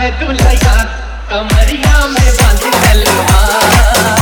है दुल्हैया कमरिया में बांधी तलवार।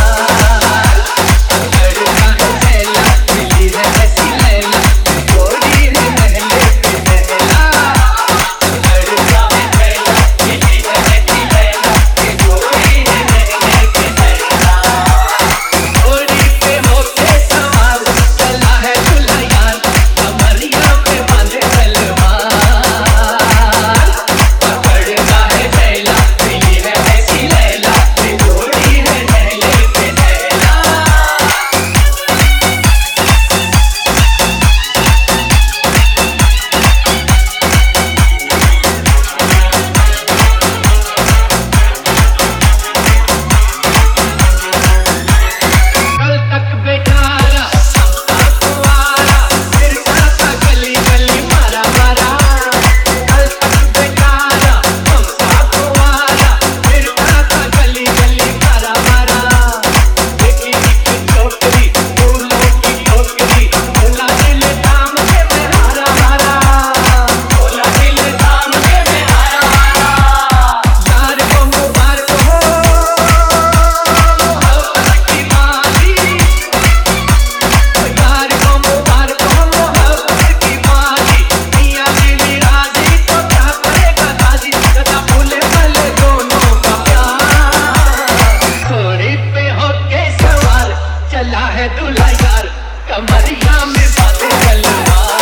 कमरिया में बांधे तलवार।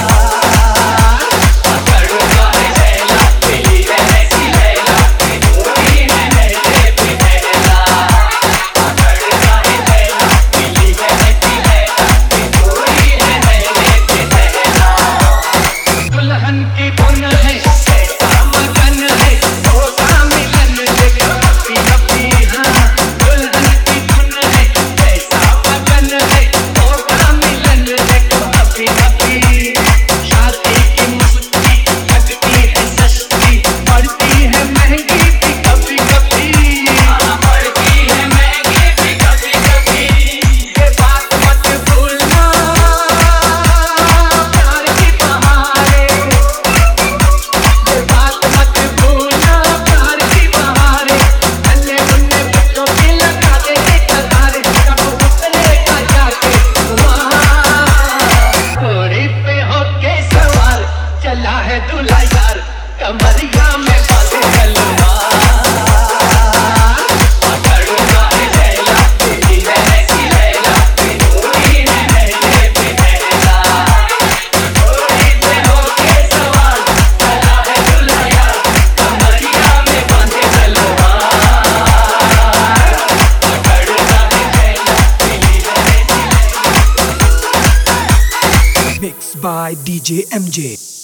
पकड़ना है लैला मिली है ऐसी लैला जोड़ी है नैले पे नैला। पकड़ना है लैला मिली है ऐसी लैला जोड़ी है नैले पे नैला। दुल्हन की धुन है ऐसा मगन है होगा मिलन देखो हपी हपी। हाँ दुल्हन की धुन है ऐसा मगन है शादी की मस्ती लगती है सस्ती पड़ती है महंगी भी कभी कभी। पड़ती है महंगी भी कभी कभी। ये बात मत भूलना प्यार की बहारे। ये बात मत भूलना प्यार की बहारे। नन्हे मुन्ने बच्चों की लगा देंगे कतारे कब उतरेगा जाके घोड़ी पे होके सवार चला है दूल्हा यार कमरिया में बांधे तलवार। पकड़ना है लैला मिली है ऐसी लैला जोड़ी है नैले पे नैला। घोड़ी पे होके सवार चला है दूल्हा यार कमरिया में बांधे तलवार। पकड़ना है लैला मिली है ऐसी Laila. Mixed by DJ MJ.